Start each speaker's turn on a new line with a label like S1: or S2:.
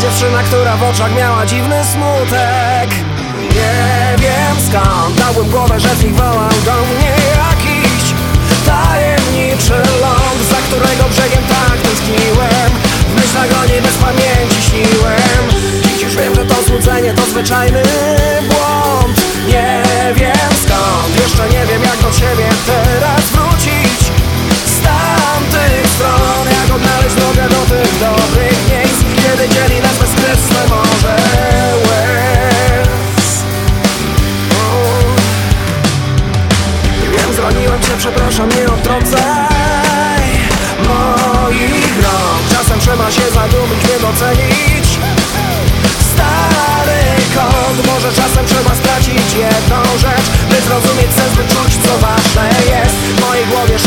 S1: dziewczyna, która w oczach miała dziwny smutek. Nie wiem skąd dałbym głowę, że z nich wołał do mnie jakiś tajemniczy ląd, za którego brzegiem tak tęskniłem. W myślach o niej bez pamięci śniłem. Dziś już wiem, że to złudzenie to zwyczajny błąd. Nie wiem skąd, jeszcze nie wiem jak do ciebie teraz wrócić z tamtych stron. Jak odnaleźć drogę do tych dobrych miejsc, kiedy dzieli nas bezkresne morze łez. Wiem, zraniłem cię, przepraszam, nie odtrącaj moich rąk. Czasem trzeba się zadumić, nie docenić stary kąt. Może czasem trzeba stracić jedną rzecz, by zrozumieć sens, by czuć co ważne jest. W mojej głowie